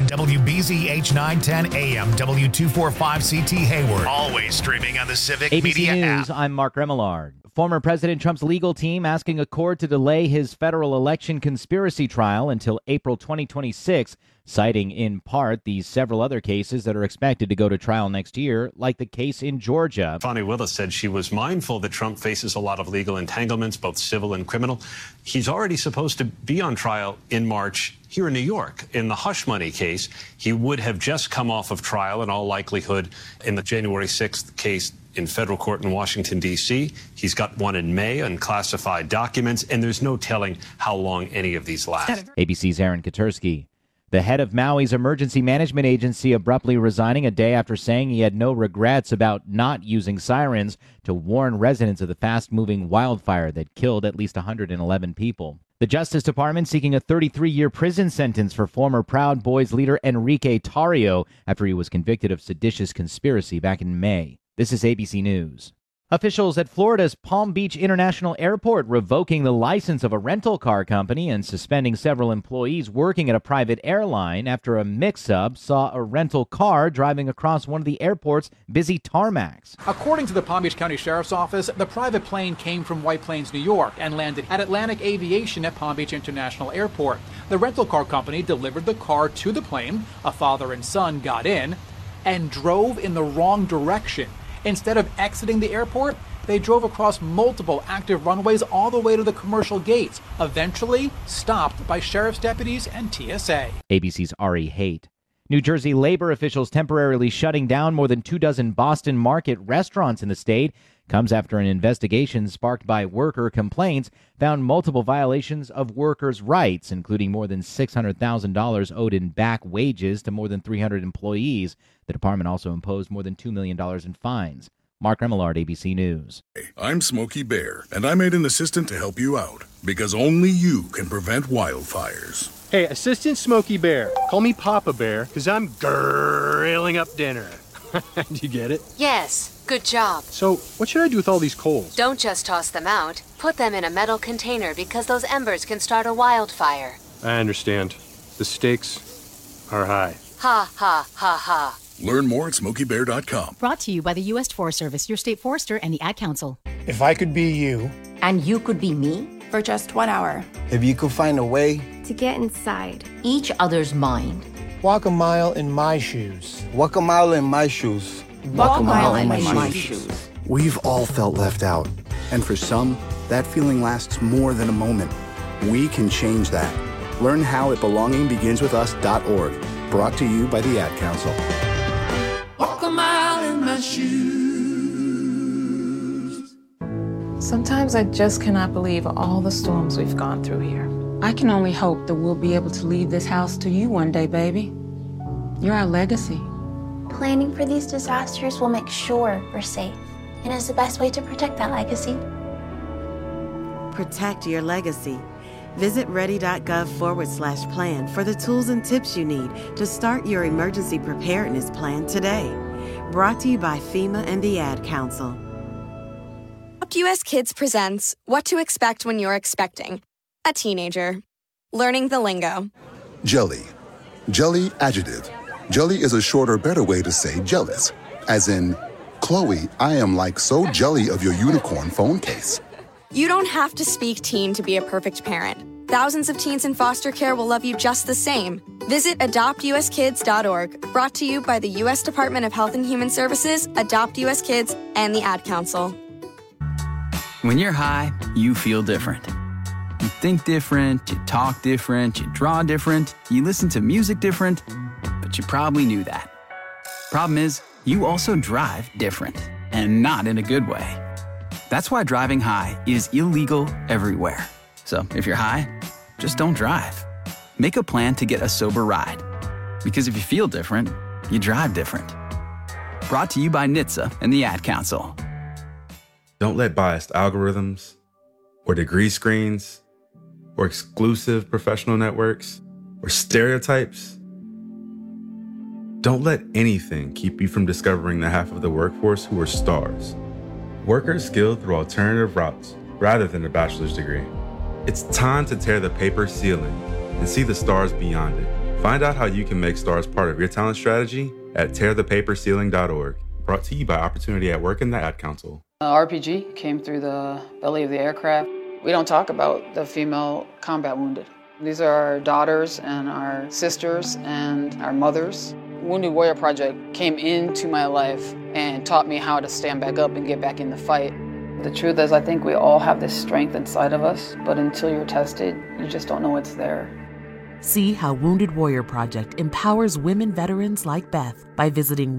WBZH 910 AM, W245CT Hayward. Always streaming on the Civic ABC Media News, app. I'm Mark Remillard. Former President Trump's legal team asking a court to delay his federal election conspiracy trial until April 2026, citing in part the several other cases that are expected to go to trial next year, like the case in Georgia. Fani Willis said she was mindful that Trump faces a lot of legal entanglements, both civil and criminal. He's already supposed to be on trial in March here in New York. In the hush money case, he would have just come off of trial in all likelihood in the January 6th case in federal court in Washington, D.C. He's got one in May on classified documents, and there's no telling how long any of these last. ABC's Aaron Katersky. The head of Maui's emergency management agency abruptly resigning a day after saying he had no regrets about not using sirens to warn residents of the fast-moving wildfire that killed at least 111 people. The Justice Department seeking a 33-year prison sentence for former Proud Boys leader Enrique Tarrio after he was convicted of seditious conspiracy back in May. This is ABC News. Officials at Florida's Palm Beach International Airport revoking the license of a rental car company and suspending several employees working at a private airline after a mix-up saw a rental car driving across one of the airport's busy tarmacs. According to the Palm Beach County Sheriff's Office, the private plane came from White Plains, New York, and landed at Atlantic Aviation at Palm Beach International Airport. The rental car company delivered the car to the plane. A father and son got in and drove in the wrong direction. Instead of exiting the airport, they drove across multiple active runways all the way to the commercial gates, eventually stopped by sheriff's deputies and TSA. ABC's Ari Haight. New Jersey labor officials temporarily shutting down more than 24 Boston Market restaurants in the state comes after an investigation sparked by worker complaints found multiple violations of workers' rights, including more than $600,000 owed in back wages to more than 300 employees. The department also imposed more than $2 million in fines. Mark Remillard, ABC News. I'm Smokey Bear, and I made an assistant to help you out, because only you can prevent wildfires. Hey, Assistant Smokey Bear. Call me Papa Bear, because I'm grilling up dinner. Do you get it? Yes, good job. So, what should I do with all these coals? Don't just toss them out. Put them in a metal container because those embers can start a wildfire. I understand. The stakes are high. Ha, ha, ha, ha. Learn more at SmokeyBear.com. Brought to you by the U.S. Forest Service, your state forester, and the Ad Council. If I could be you. And you could be me? For just 1 hour. If you could find a way. To get inside each other's mind. Walk a mile in my shoes. Walk a mile in my shoes. Walk a mile in my shoes. We've all felt left out. And for some, that feeling lasts more than a moment. We can change that. Learn how at belongingbeginswithus.org. Brought to you by the Ad Council. Walk a mile in my shoes. Sometimes I just cannot believe all the storms we've gone through here. I can only hope that we'll be able to leave this house to you one day, baby. You're our legacy. Planning for these disasters will make sure we're safe, and is the best way to protect that legacy. Protect your legacy. Visit ready.gov/plan for the tools and tips you need to start your emergency preparedness plan today. Brought to you by FEMA and the Ad Council. US Kids presents What to Expect When You're Expecting a Teenager. Learning the lingo. Jelly. Jelly adjective. Jelly is a shorter, better way to say jealous. As in, Chloe, I am like so jelly of your unicorn phone case. You don't have to speak teen to be a perfect parent. Thousands of teens in foster care will love you just the same. Visit adoptuskids.org. Brought to you by the U.S. Department of Health and Human Services, Adopt U.S. Kids, and the Ad Council. When you're high, you feel different. You think different, you talk different, you draw different, you listen to music different, but you probably knew that. Problem is, you also drive different, and not in a good way. That's why driving high is illegal everywhere. So if you're high, just don't drive. Make a plan to get a sober ride. Because if you feel different, you drive different. Brought to you by NHTSA and the Ad Council. Don't let biased algorithms or degree screens or exclusive professional networks or stereotypes. Don't let anything keep you from discovering the half of the workforce who are stars. Workers skilled through alternative routes rather than a bachelor's degree. It's time to tear the paper ceiling and see the stars beyond it. Find out how you can make stars part of your talent strategy at tearthepaperceiling.org. Brought to you by Opportunity at Work and the Ad Council. RPG came through the belly of the aircraft. We don't talk about the female combat wounded. These are our daughters and our sisters and our mothers. Wounded Warrior Project came into my life and taught me how to stand back up and get back in the fight. The truth is, I think we all have this strength inside of us, but until you're tested, you just don't know it's there. See how Wounded Warrior Project empowers women veterans like Beth by visiting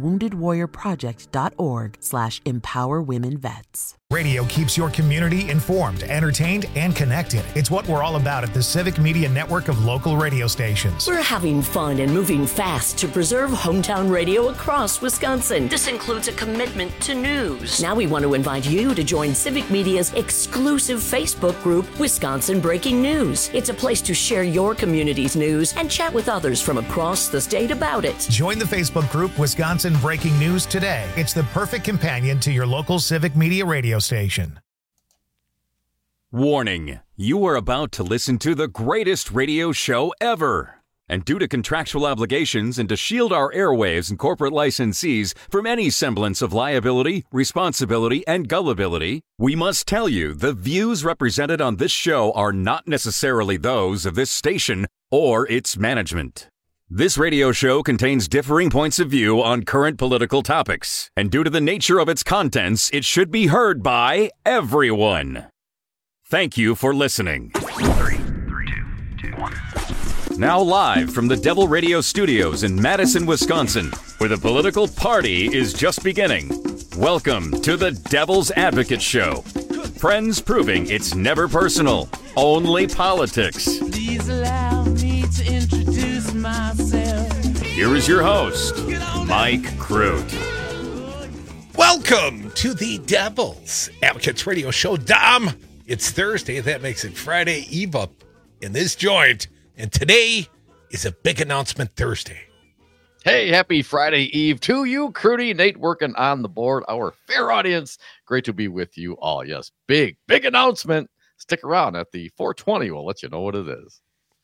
woundedwarriorproject.org/empowerwomenvets. Radio keeps your community informed, entertained, and connected. It's what we're all about at the Civic Media Network of local radio stations. We're having fun and moving fast to preserve hometown radio across Wisconsin. This includes a commitment to news. Now we want to invite you to join Civic Media's exclusive Facebook group, Wisconsin Breaking News. It's a place to share your community's news and chat with others from across the state about it. Join the Facebook group Wisconsin Breaking News today. It's the perfect companion to your local Civic Media radio station. Warning, you are about to listen to the greatest radio show ever. And due to contractual obligations and to shield our airwaves and corporate licensees from any semblance of liability, responsibility, and gullibility, we must tell you the views represented on this show are not necessarily those of this station or its management. This radio show contains differing points of view on current political topics, and due to the nature of its contents, it should be heard by everyone. Thank you for listening. 3, 2, 1. Now live from the Devil Radio Studios in Madison, Wisconsin, where the political party is just beginning. Welcome to the Devil's Advocate Show. Friends proving it's never personal, only politics. Please allow me to introduce myself. Here is your host, Mike Crute. Welcome to the Devil's Advocates Radio Show. Dom, it's Thursday. That makes it Friday Eve up in this joint. And today is a big announcement Thursday. Hey, happy Friday Eve to you, Crudy. Nate working on the board, our fair audience. Great to be with you all. Yes, big announcement. Stick around at the 420. We'll let you know what it is.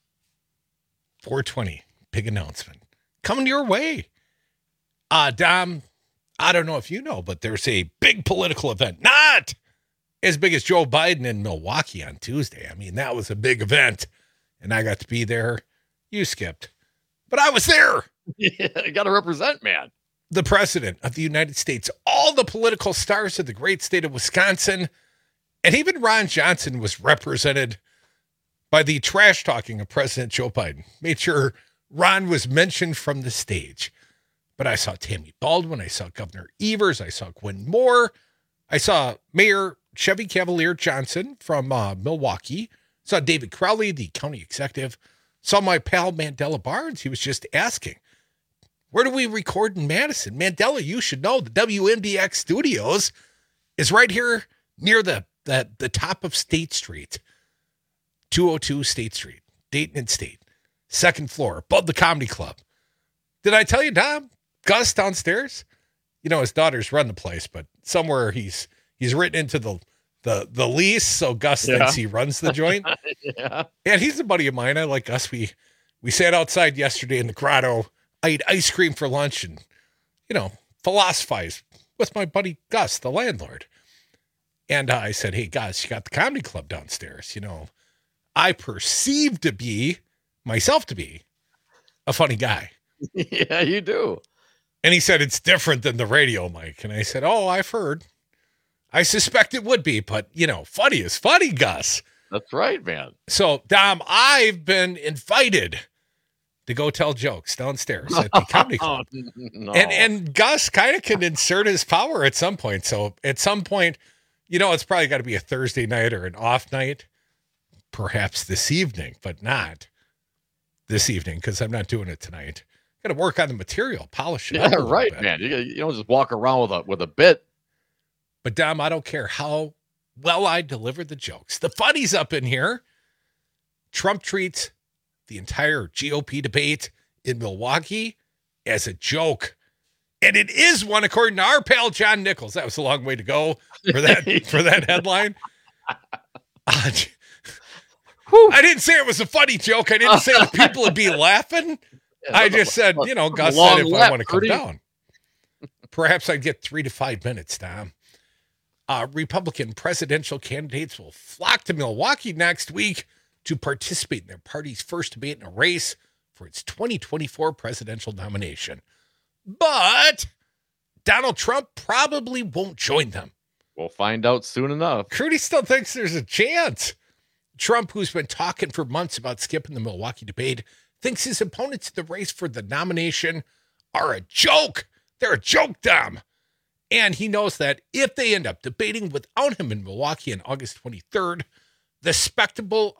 420, big announcement. Coming your way. Dom, I don't know if you know, but there's a big political event. Not as big as Joe Biden in Milwaukee on Tuesday. I mean, that was a big event. And I got to be there. You skipped. But I was there. Yeah, you got to represent, man. The President of the United States, all the political stars of the great state of Wisconsin, and even Ron Johnson was represented by the trash talking of President Joe Biden. Made sure Ron was mentioned from the stage. But I saw Tammy Baldwin. I saw Governor Evers. I saw Gwen Moore. I saw Mayor Chevy Cavalier Johnson from Milwaukee. Saw David Crowley, the county executive. Saw my pal Mandela Barnes. He was just asking, where do we record in Madison? Mandela, you should know the WMDX studios is right here near the top of State Street, 202 State Street, Dayton and State, second floor, above the Comedy Club. Did I tell you, Dom? Gus downstairs? You know, his daughters run the place, but somewhere he's written into the lease, so Gus thinks he runs the joint. Yeah. And he's a buddy of mine. I like Gus. We sat outside yesterday in the grotto. I ate ice cream for lunch and, philosophized with my buddy Gus, the landlord. And I said, hey, Gus, you got the comedy club downstairs. I perceive myself to be a funny guy. Yeah, you do. And he said, it's different than the radio, Mike. And I said, oh, I've heard. I suspect it would be, but, funny is funny, Gus. That's right, man. So, Dom, I've been invited to go tell jokes downstairs at the comedy club. No. And Gus kind of can insert his power at some point. So, at some point, it's probably got to be a Thursday night or an off night, perhaps this evening, but not this evening because I'm not doing it tonight. Got to work on the material, polish it. Yeah, right, man. You don't just walk around with a bit. But, Dom, I don't care how well I deliver the jokes. The funny's up in here. Trump treats the entire GOP debate in Milwaukee as a joke. And it is one, according to our pal John Nichols. That was a long way to go for that headline. I didn't say it was a funny joke. I didn't say the people would be laughing. I just said, Gus said if I want to come down. Perhaps I'd get 3 to 5 minutes, Tom. Republican presidential candidates will flock to Milwaukee next week to participate in their party's first debate in a race for its 2024 presidential nomination. But Donald Trump probably won't join them. We'll find out soon enough. Crudy still thinks there's a chance. Trump, who's been talking for months about skipping the Milwaukee debate, thinks his opponents in the race for the nomination are a joke. They're a joke, Dom. And he knows that if they end up debating without him in Milwaukee on August 23rd, the spectacle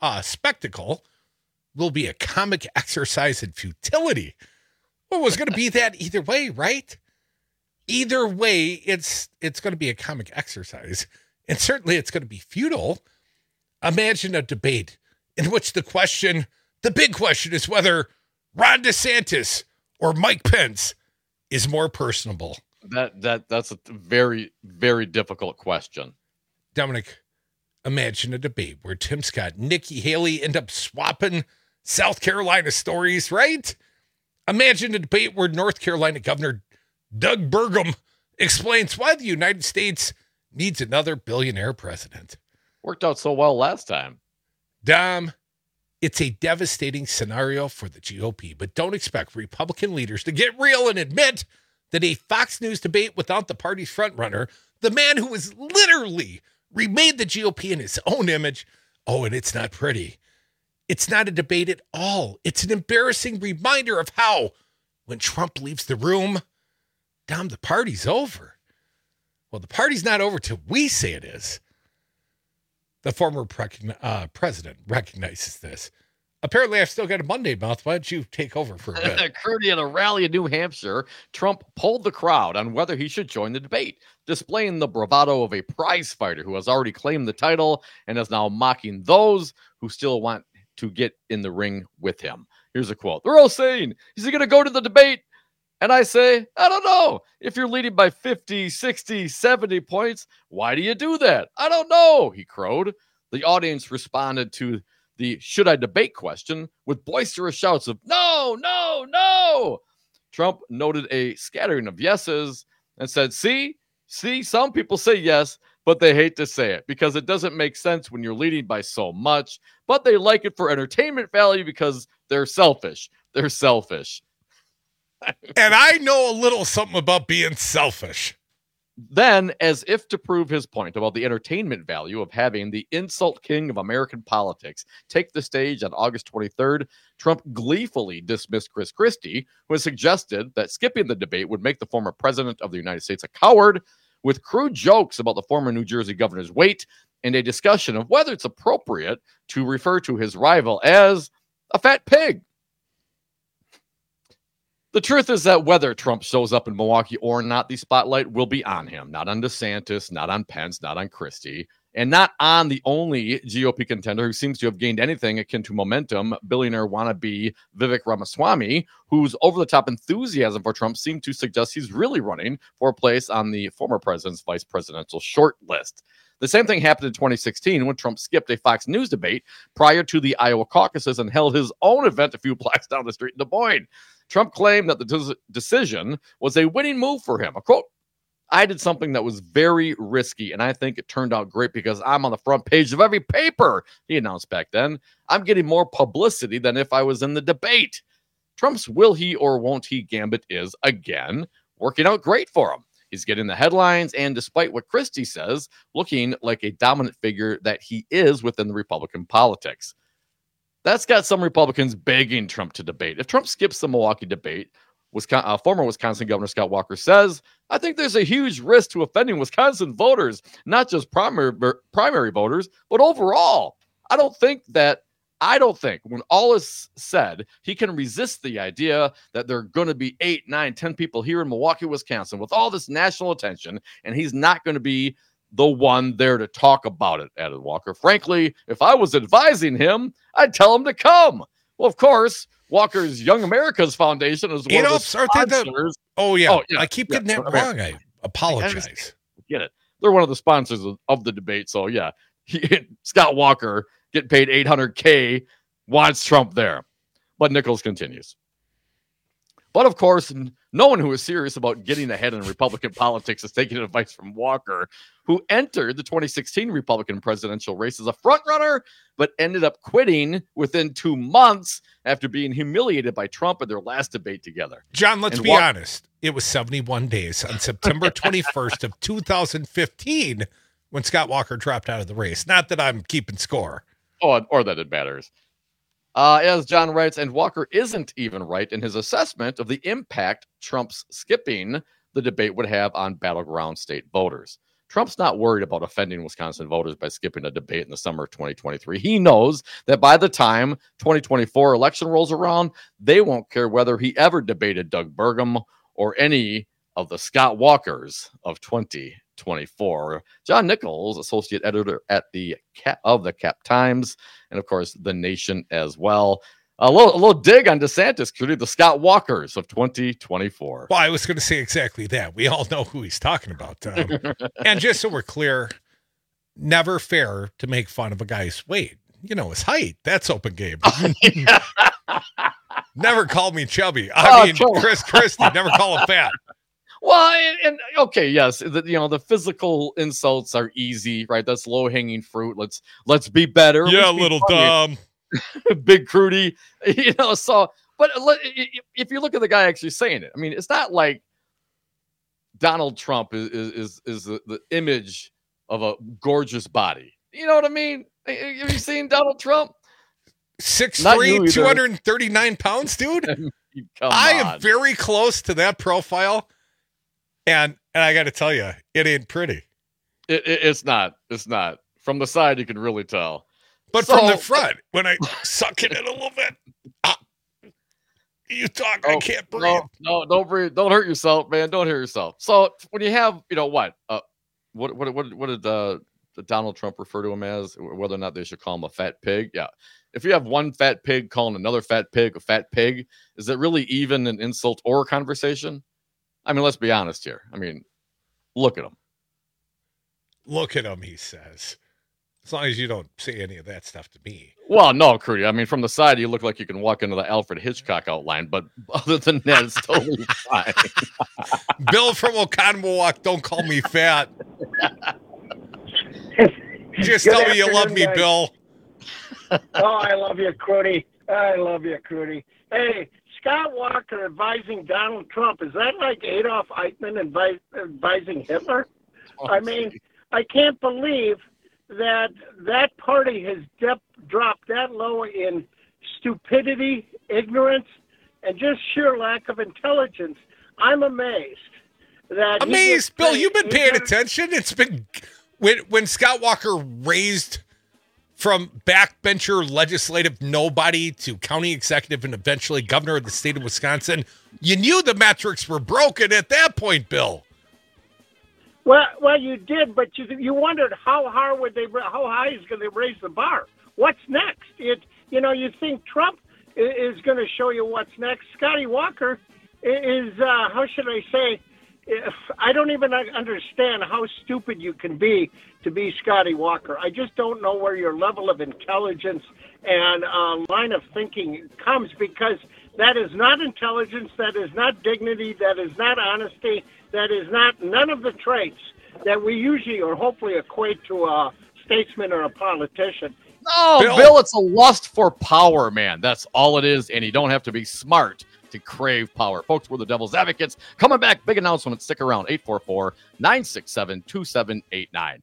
will be a comic exercise in futility. Well, it was going to be that either way, right? Either way, it's going to be a comic exercise. And certainly it's going to be futile. Imagine a debate in which the big question is whether Ron DeSantis or Mike Pence is more personable. That's a very, very difficult question. Dominic, imagine a debate where Tim Scott and Nikki Haley end up swapping South Carolina stories, right? Imagine a debate where North Carolina Governor Doug Burgum explains why the United States needs another billionaire president. Worked out so well last time. Dom, it's a devastating scenario for the GOP, but don't expect Republican leaders to get real and admit that a Fox News debate without the party's frontrunner, the man who has literally remade the GOP in his own image, and it's not pretty. It's not a debate at all. It's an embarrassing reminder of how, when Trump leaves the room, Dom, the party's over. Well, the party's not over till we say it is. The former president recognizes this. Apparently, I've still got a Monday mouth. Why don't you take over for a bit? Crudy, at a rally in New Hampshire, Trump polled the crowd on whether he should join the debate, displaying the bravado of a prize fighter who has already claimed the title and is now mocking those who still want to get in the ring with him. Here's a quote. They're all saying, is he going to go to the debate? And I say, I don't know. If you're leading by 50, 60, 70 points, why do you do that? I don't know, he crowed. The audience responded to the should I debate question with boisterous shouts of no, no, no. Trump noted a scattering of yeses and said, see, some people say yes, but they hate to say it because it doesn't make sense when you're leading by so much, but they like it for entertainment value because they're selfish. They're selfish. And I know a little something about being selfish. Then, as if to prove his point about the entertainment value of having the insult king of American politics take the stage on August 23rd, Trump gleefully dismissed Chris Christie, who has suggested that skipping the debate would make the former president of the United States a coward, with crude jokes about the former New Jersey governor's weight and a discussion of whether it's appropriate to refer to his rival as a fat pig. The truth is that whether Trump shows up in Milwaukee or not, the spotlight will be on him, not on DeSantis, not on Pence, not on Christie, and not on the only GOP contender who seems to have gained anything akin to momentum, billionaire wannabe Vivek Ramaswamy, whose over-the-top enthusiasm for Trump seemed to suggest he's really running for a place on the former president's vice presidential short list. The same thing happened in 2016 when Trump skipped a Fox News debate prior to the Iowa caucuses and held his own event a few blocks down the street in Des Moines. Trump claimed that the decision was a winning move for him. A quote, I did something that was very risky, and I think it turned out great because I'm on the front page of every paper, he announced back then. I'm getting more publicity than if I was in the debate. Trump's will he or won't he gambit is, again, working out great for him. He's getting the headlines, and despite what Christie says, looking like a dominant figure that he is within the Republican politics. That's got some Republicans begging Trump to debate. If Trump skips the Milwaukee debate, former Wisconsin Governor Scott Walker says, I think there's a huge risk to offending Wisconsin voters, not just primary voters, but overall. I don't think when all is said, he can resist the idea that there are going to be 8, 9, 10 people here in Milwaukee, Wisconsin with all this national attention, and he's not going to be the one there to talk about it, added Walker. Frankly, if I was advising him, I'd tell him to come. Well, of course, Walker's Young America's Foundation is one of the sponsors. I keep getting that wrong. I apologize. Get it. They're one of the sponsors of the debate. So, yeah, Scott Walker, getting paid $800K, wants Trump there. But Nichols continues. But of course, no one who is serious about getting ahead in Republican politics is taking advice from Walker, who entered the 2016 Republican presidential race as a frontrunner, but ended up quitting within 2 months after being humiliated by Trump in their last debate together. John, let's be honest. It was 71 days on September 21st of 2015 when Scott Walker dropped out of the race. Not that I'm keeping score. Or that it matters. As John writes, and Walker isn't even right in his assessment of the impact Trump's skipping the debate would have on battleground state voters. Trump's not worried about offending Wisconsin voters by skipping a debate in the summer of 2023. He knows that by the time 2024 election rolls around, they won't care whether he ever debated Doug Burgum or any of the Scott Walkers of 2024. John Nichols, associate editor at the Cap Times, and of course the Nation as well. A little dig on DeSantis, Crudy, the Scott Walkers of 2024. Well, I was going to say exactly that. We all know who he's talking about. And just so we're clear, never fair to make fun of a guy's weight. You know, his height. That's open game. Never call me chubby. I mean, Chris Christie, never call him fat. Well, and okay, yes, the physical insults are easy, right? That's low hanging fruit. Let's be better. Yeah, little dumb, big Crudy. So, but if you look at the guy actually saying it, I mean, it's not like Donald Trump is the image of a gorgeous body. You know what I mean? Have you seen Donald Trump? 6'3", 239 pounds, dude. I am very close to that profile. And I got to tell you, it ain't pretty. It's not. It's not. From the side, you can really tell. But from the front, when I suck it in a little bit, you talk, I can't breathe. No, don't breathe. Don't hurt yourself, man. Don't hurt yourself. So when you have, what did Donald Trump refer to him as? Whether or not they should call him a fat pig? Yeah. If you have one fat pig calling another fat pig a fat pig, is it really even an insult or a conversation? I mean, let's be honest here. I mean, look at him. Look at him, he says. As long as you don't say any of that stuff to me. Well, no, Crudy. I mean, from the side, you look like you can walk into the Alfred Hitchcock outline, but other than that, it's totally fine. Bill from Oconomowoc, don't call me fat. Just tell me you love me, guys. Bill. Oh, I love you, Crudy. I love you, Crudy. Hey, Scott Walker advising Donald Trump, is that like Adolf Eichmann advising Hitler? I mean, I can't believe that party has dropped that low in stupidity, ignorance, and just sheer lack of intelligence. I'm amazed. Bill, you've been paying attention. It's been when Scott Walker raised from backbencher legislative nobody to county executive and eventually governor of the state of Wisconsin, you knew the metrics were broken at that point, Bill. Well, you did, but you wondered how high is going to raise the bar? What's next? You think Trump is going to show you what's next. Scotty Walker is, how should I say? I don't even understand how stupid you can be to be Scotty Walker. I just don't know where your level of intelligence and line of thinking comes, because that is not intelligence, that is not dignity, that is not honesty, that is not none of the traits that we usually or hopefully equate to a statesman or a politician. No, Bill, it's a lust for power, man. That's all it is, and you don't have to be smart to crave power. Folks, we're the Devil's Advocates. Coming back, big announcement. Stick around, 844-967-2789.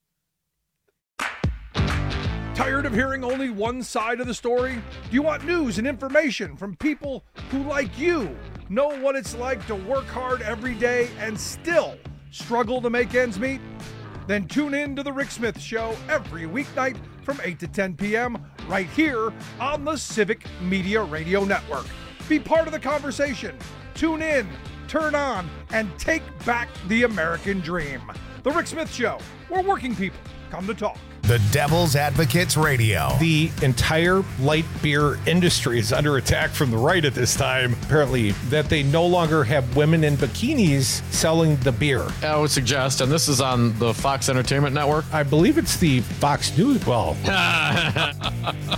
Tired of hearing only one side of the story? Do you want news and information from people who, like you, know what it's like to work hard every day and still struggle to make ends meet? Then tune in to The Rick Smith Show every weeknight from 8 to 10 p.m. right here on the Civic Media Radio Network. Be part of the conversation. Tune in, turn on, and take back the American dream. The Rick Smith Show, where working people come to talk. The Devil's Advocates Radio. The entire light beer industry is under attack from the right at this time. Apparently, that they no longer have women in bikinis selling the beer. I would suggest, and this is on the Fox Entertainment Network. I believe it's the Fox News. Well,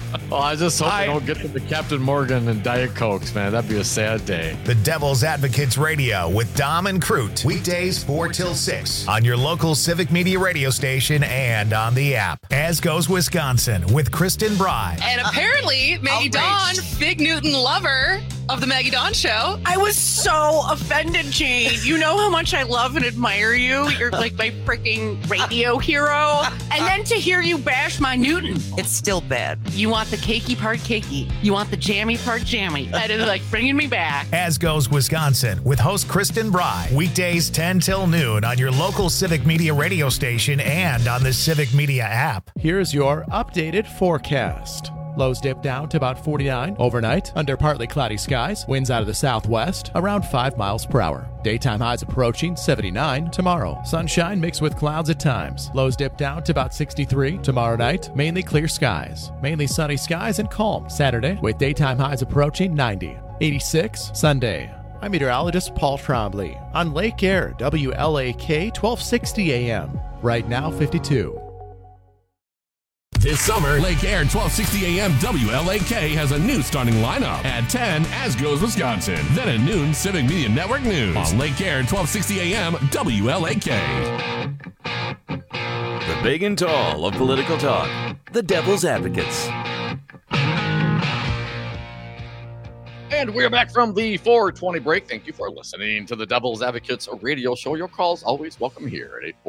Well, I just hope I don't get to the Captain Morgan and Diet Cokes, man. That'd be a sad day. The Devil's Advocates Radio with Dom and Crute. Weekdays 4 till 6 on your local Civic Media radio station and on the app. As Goes Wisconsin with Kristen Bry. And apparently, Maggie Dawn, big Newton lover of the Maggie Dawn Show. I was so offended, Jane. You know how much I love and admire you. You're like my freaking radio hero. And then to hear you bash my Newton. It's still bad. You want the cakey part cakey. You want the jammy part jammy. That is like bringing me back. As Goes Wisconsin with host Kristen Bry. Weekdays 10 till noon on your local Civic Media radio station and on the Civic Media app. Here's your updated forecast. Lows dip down to about 49 overnight under partly cloudy skies. Winds out of the southwest around 5 miles per hour. Daytime highs approaching 79 tomorrow. Sunshine mixed with clouds at times. Lows dip down to about 63 tomorrow night. Mainly clear skies. Mainly sunny skies and calm Saturday with daytime highs approaching 90. 86 Sunday. I'm meteorologist Paul Trombley on Lake Air, WLAK 1260 AM. Right now 52. This summer, Lake Air 1260 AM WLAK has a new starting lineup. At 10, As Goes Wisconsin. Then at noon, Civic Media Network News. On Lake Air 1260 AM WLAK. The big and tall of political talk. The Devil's Advocates. And we're back from the 420 break. Thank you for listening to the Devil's Advocates radio show. Your calls always welcome here at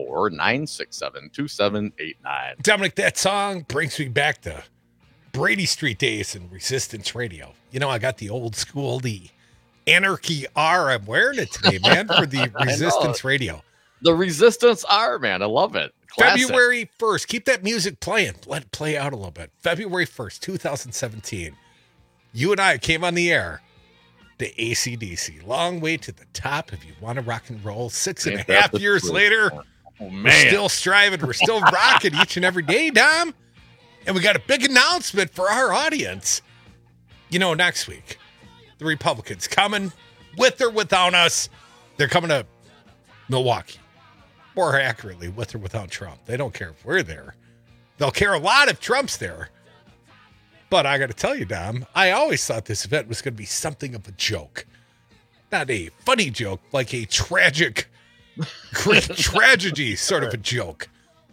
844-967-2789. Dominic, that song brings me back to Brady Street days and Resistance Radio. You know, I got the old school, the Anarchy R. I'm wearing it today, man, for the Resistance Radio. The Resistance R, man. I love it. Classic. February 1st. Keep that music playing. Let it play out a little bit. February 1st, 2017. You and I came on the air to AC/DC. Long way to the top if you want to rock and roll. 6.5 years later, we're still striving. We're still rocking each and every day, Dom. And we got a big announcement for our audience. You know, next week, the Republicans coming with or without us. They're coming to Milwaukee. More accurately, with or without Trump. They don't care if we're there. They'll care a lot if Trump's there. But I got to tell you, Dom, I always thought this event was going to be something of a joke. Not a funny joke, like a tragic, great tragedy sort of a joke.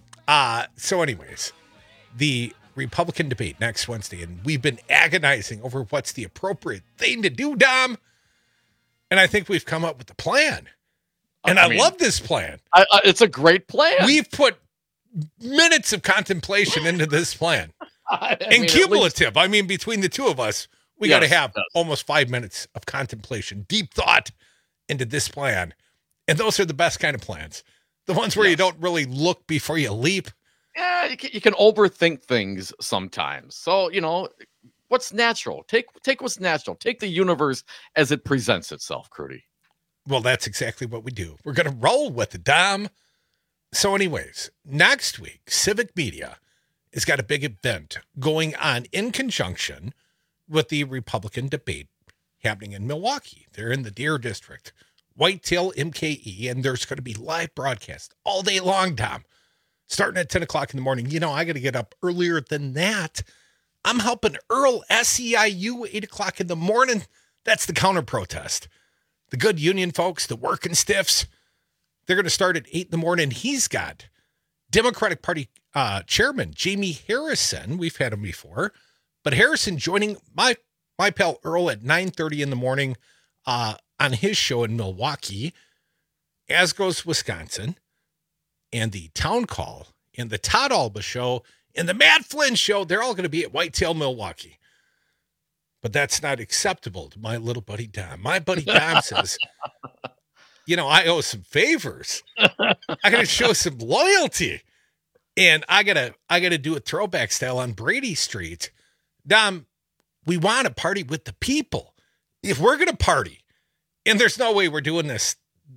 So anyways, the Republican debate next Wednesday, and we've been agonizing over what's the appropriate thing to do, Dom. And I think we've come up with a plan. And I love this plan. It's a great plan. We've put minutes of contemplation into this plan. And cumulative. I mean, between the two of us, we got to have almost 5 minutes of contemplation, deep thought into this plan. And those are the best kind of plans. The ones where you don't really look before you leap. Yeah, you can overthink things sometimes. So, you know, what's natural? Take what's natural. Take the universe as it presents itself, Crudy. Well, that's exactly what we do. We're going to roll with it, Dom. So anyways, next week, Civic Media has got a big event going on in conjunction with the Republican debate happening in Milwaukee. They're in the Deer District, Whitetail MKE, and there's going to be live broadcast all day long, Tom, starting at 10 o'clock in the morning. You know, I got to get up earlier than that. I'm helping Earl SEIU 8 o'clock in the morning. That's the counter protest. The good union folks, the working stiffs, they're going to start at 8 in the morning. He's got Democratic Party Chairman Jamie Harrison. We've had him before, but Harrison joining my pal Earl at 9:30 in the morning on his show in Milwaukee. As Goes Wisconsin, and the Town Call, and the Todd Alba Show, and the Matt Flynn Show. They're all going to be at Whitetail, Milwaukee. But that's not acceptable to my little buddy Dom. My buddy Dom says, you know, I owe some favors. I got to show some loyalty. And I gotta do a throwback style on Brady Street. Dom, we want to party with the people. If we're going to party, and there's no way we're doing this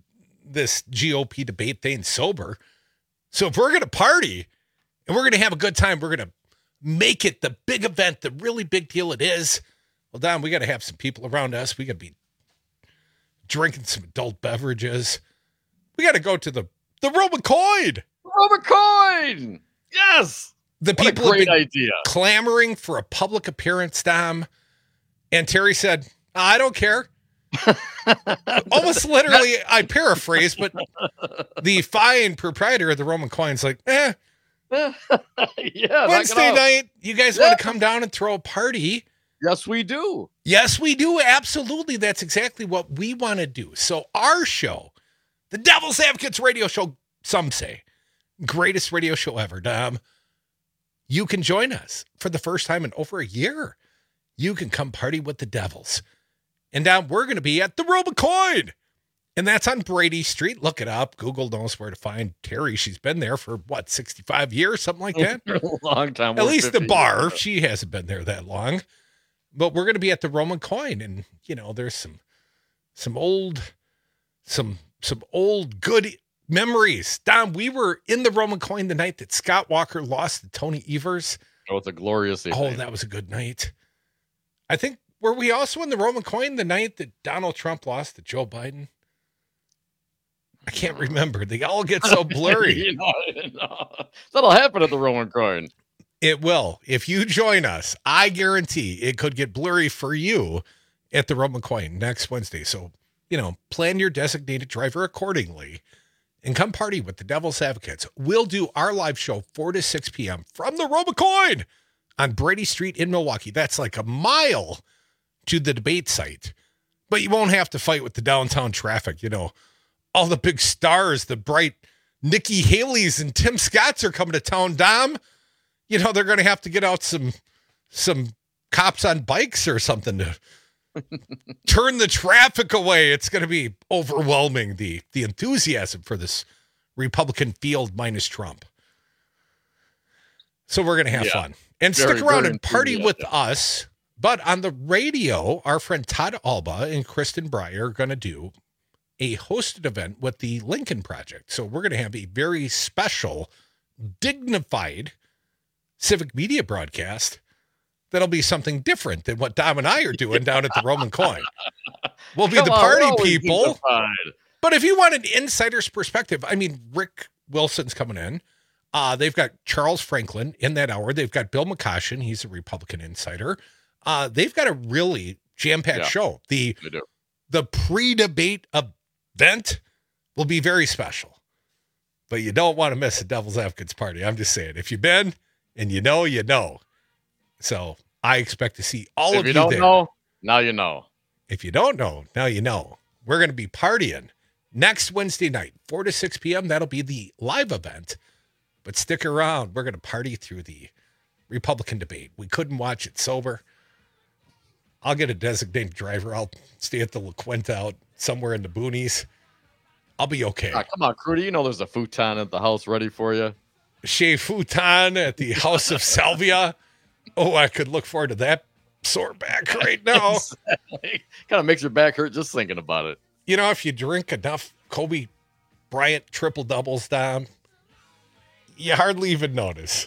GOP debate thing sober. So if we're going to party and we're going to have a good time, we're going to make it the big event, the really big deal it is. Well, Dom, we got to have some people around us. We got to be drinking some adult beverages. We got to go to the Roman Coin. Roman Coin! Yes! The What people a great have been idea. clamoring for a public appearance, Dom. And Terry said, I don't care. Almost literally, I paraphrase, but the fine proprietor of the Roman Coin's like, Yeah, Wednesday night, you guys want to come down and throw a party? Yes, we do. Yes, we do. Absolutely. That's exactly what we want to do. So our show, the Devil's Advocates radio show, some say, greatest radio show ever, Dom. You can join us for the first time in over a year. You can come party with the Devils. And Dom, we're going to be at the Roman Coin. And that's on Brady Street. Look it up. Google knows where to find Terry. She's been there for, 65 years, something like that? A long time. At least the bar. She hasn't been there that long. But we're going to be at the Roman Coin. And, there's some old good memories. Dom, we were in the Roman Coin the night that Scott Walker lost to Tony Evers. Oh, it's a glorious evening. Oh, that was a good night. I think, were we also in the Roman Coin the night that Donald Trump lost to Joe Biden? I can't remember. They all get so blurry. That'll happen at the Roman Coin. It will. If you join us, I guarantee it could get blurry for you at the Roman Coin next Wednesday. So, plan your designated driver accordingly and come party with the Devil's Advocates. We'll do our live show 4 to 6 p.m. from the Roman Coin on Brady Street in Milwaukee. That's like a mile to the debate site. But you won't have to fight with the downtown traffic. All the big stars, the bright Nikki Haley's and Tim Scott's are coming to town, Dom. They're going to have to get out some cops on bikes or something to turn the traffic away. It's going to be overwhelming, the enthusiasm for this Republican field minus Trump. So we're going to have fun. And stick around and party with us. But on the radio, our friend Todd Alba and Kristen Breyer are going to do a hosted event with the Lincoln Project. So we're going to have a very special, dignified civic media broadcast that'll be something different than what Dom and I are doing down at the Roman Coin. We'll be the party people. But if you want an insider's perspective, Rick Wilson's coming in. They've got Charles Franklin in that hour. They've got Bill McCoshen. He's a Republican insider. They've got a really jam-packed show. The pre-debate event will be very special. But you don't want to miss a Devil's Advocates party. I'm just saying, if you've been and you know. So I expect to see all of you there. If you don't know, now you know. If you don't know, now you know. We're going to be partying next Wednesday night, 4 to 6 p.m. That'll be the live event. But stick around. We're going to party through the Republican debate. We couldn't watch it sober. I'll get a designated driver. I'll stay at the La Quinta out somewhere in the boonies. I'll be okay. Come on, Crudy. There's a futon at the house ready for you. Chez Futon at the House of Salvia. Oh, I could look forward to that sore back right now. Exactly. Kind of makes your back hurt just thinking about it. If you drink enough Kobe Bryant triple doubles, Dom, you hardly even notice.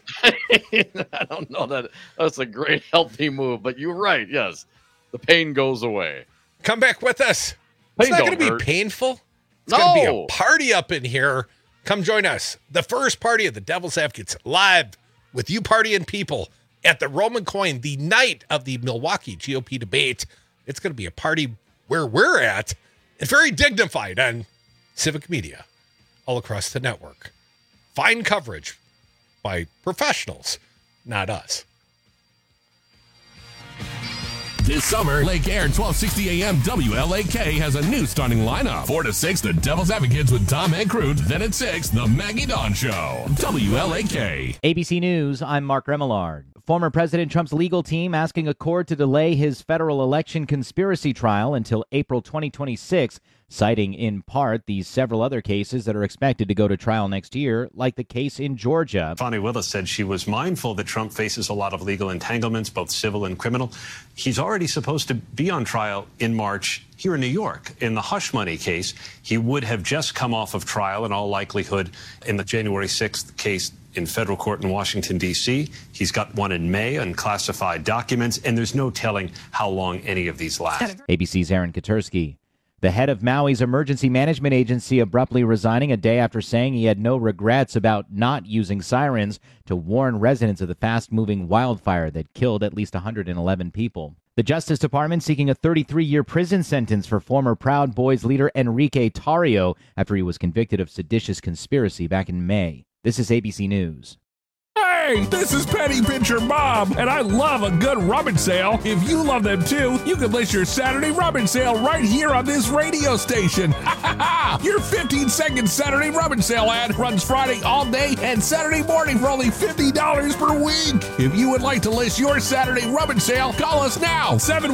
I don't know that that's a great healthy move, but you're right. Yes, the pain goes away. Come back with us. It's not going to be painful. It's going to be a party up in here. Come join us. The first party of the Devil's Advocates live with you partying people at the Roman Coin the night of the Milwaukee GOP debate. It's going to be a party where we're at and very dignified on civic media all across the network. Fine coverage by professionals, not us. This summer, Lake Air 1260 AM WLAK has a new starting lineup. 4 to 6, the Devil's Advocates with Tom and Crute. Then at 6, the Maggie Dawn Show. WLAK. ABC News, I'm Mark Remillard. Former President Trump's legal team asking a court to delay his federal election conspiracy trial until April 2026, citing in part the several other cases that are expected to go to trial next year, like the case in Georgia. Fani Willis said she was mindful that Trump faces a lot of legal entanglements, both civil and criminal. He's already supposed to be on trial in March here in New York. In the hush money case, he would have just come off of trial in all likelihood in the January 6th case in federal court in Washington, D.C. He's got one in May on classified documents, and there's no telling how long any of these last. ABC's Aaron Katursky. The head of Maui's emergency management agency abruptly resigning a day after saying he had no regrets about not using sirens to warn residents of the fast-moving wildfire that killed at least 111 people. The Justice Department seeking a 33-year prison sentence for former Proud Boys leader Enrique Tarrio after he was convicted of seditious conspiracy back in May. This is ABC News. Hey, this is Penny Pincher Bob, and I love a good rummage sale. If you love them too, you can list your Saturday rummage sale right here on this radio station. Your 15-second Saturday rummage sale ad runs Friday all day and Saturday morning for only $50 per week. If you would like to list your Saturday rummage sale, call us now,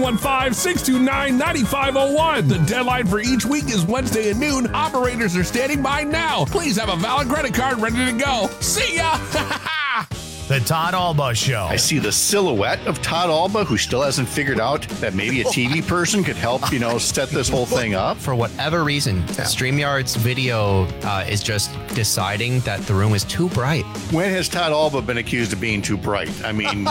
715-629-9501. The deadline for each week is Wednesday at noon. Operators are standing by now. Please have a valid credit card ready to go. See ya! The Todd Alba Show. I see the silhouette of Todd Alba, who still hasn't figured out that maybe a TV person could help, set this whole thing up. For whatever reason, StreamYard's video is just deciding that the room is too bright. When has Todd Alba been accused of being too bright? I mean,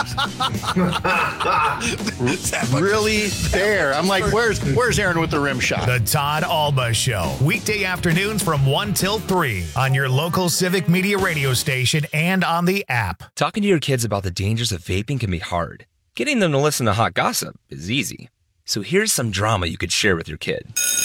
really there. I'm like, where's Aaron with the rim shot? The Todd Alba Show. Weekday afternoons from 1 till 3 on your local Civic Media radio station and on the app. Talking to your kids about the dangers of vaping can be hard. Getting them to listen to hot gossip is easy. So here's some drama you could share with your kid.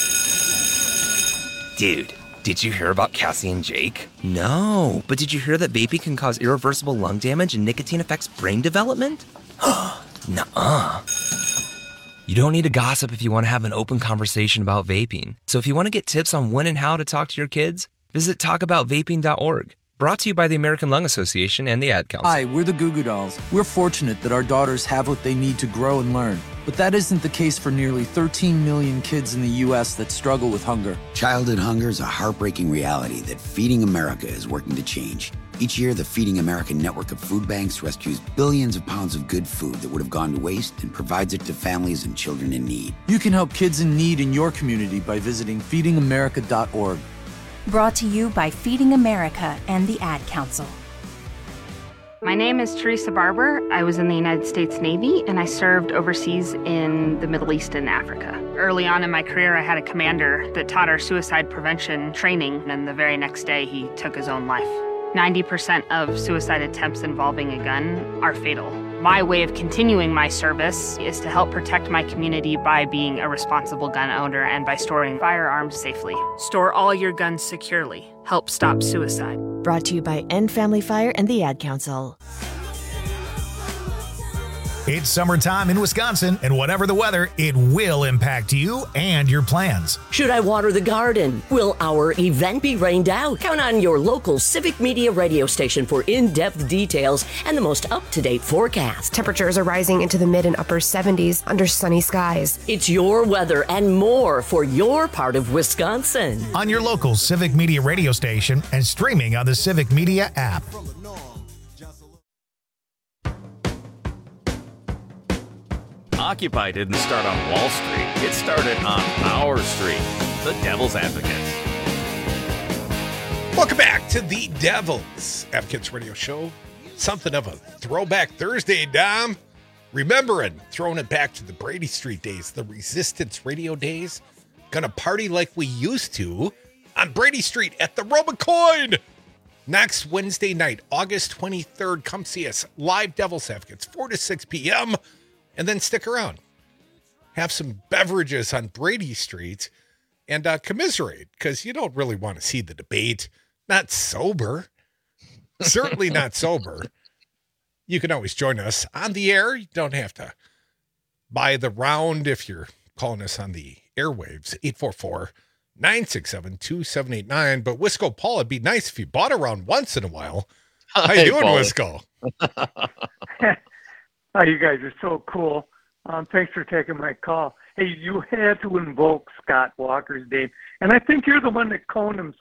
Dude, did you hear about Cassie and Jake? No, but did you hear that vaping can cause irreversible lung damage and nicotine affects brain development? Nuh-uh. You don't need to gossip if you want to have an open conversation about vaping. So if you want to get tips on when and how to talk to your kids, visit talkaboutvaping.org. Brought to you by the American Lung Association and the Ad Council. Hi, we're the Goo Goo Dolls. We're fortunate that our daughters have what they need to grow and learn. But that isn't the case for nearly 13 million kids in the U.S. that struggle with hunger. Childhood hunger is a heartbreaking reality that Feeding America is working to change. Each year, the Feeding America network of food banks rescues billions of pounds of good food that would have gone to waste and provides it to families and children in need. You can help kids in need in your community by visiting feedingamerica.org. Brought to you by Feeding America and the Ad Council. My name is Teresa Barber. I was in the United States Navy, and I served overseas in the Middle East and Africa. Early on in my career, I had a commander that taught our suicide prevention training, and the very next day, he took his own life. 90% of suicide attempts involving a gun are fatal. My way of continuing my service is to help protect my community by being a responsible gun owner and by storing firearms safely. Store all your guns securely. Help stop suicide. Brought to you by End Family Fire and the Ad Council. It's summertime in Wisconsin, and whatever the weather, it will impact you and your plans. Should I water the garden? Will our event be rained out? Count on your local Civic Media radio station for in-depth details and the most up-to-date forecast. Temperatures are rising into the mid and upper 70s under sunny skies. It's your weather and more for your part of Wisconsin. On your local Civic Media radio station and streaming on the Civic Media app. Occupy didn't start on Wall Street. It started on our street, the Devil's Advocates. Welcome back to the Devil's Advocates radio show. Something of a throwback Thursday, Dom. Remembering, throwing it back to the Brady Street days, the Resistance radio days. Gonna party like we used to on Brady Street at the Robocoin. Next Wednesday night, August 23rd, come see us. Live Devil's Advocates, 4 to 6 p.m., and then stick around. Have some beverages on Brady Street and commiserate, because you don't really want to see the debate. Not sober. Certainly not sober. You can always join us on the air. You don't have to buy the round if you're calling us on the airwaves. 844-967-2789. But Wisco Paul, it'd be nice if you bought a round once in a while. How you doing, Paul. Wisco? Oh, you guys are so cool. Thanks for taking my call. Hey, you had to invoke Scott Walker's name, and I think you're the one that coined him,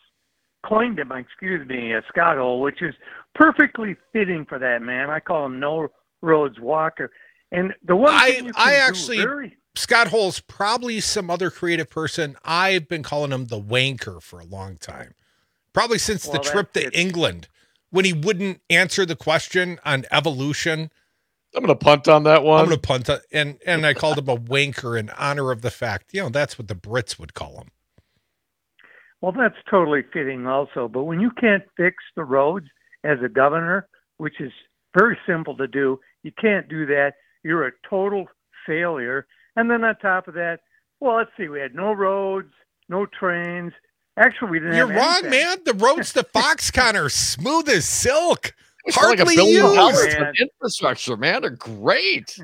Scott Hole, which is perfectly fitting for that man. I call him No Roads Walker. And the one thing Scott Hole's probably some other creative person. I've been calling him the wanker for a long time, probably since the trip to England when he wouldn't answer the question on evolution. I'm going to punt on that one. I'm going to punt on, and I called him a wanker in honor of the fact, that's what the Brits would call him. Well, that's totally fitting also. But when you can't fix the roads as a governor, which is very simple to do, you can't do that. You're a total failure. And then on top of that, well, let's see, we had no roads, no trains. Actually, we didn't You're have wrong, anything. man. The roads to Foxconn are smooth as silk. It's like Hardly $1 billion used. for infrastructure, man. They're great.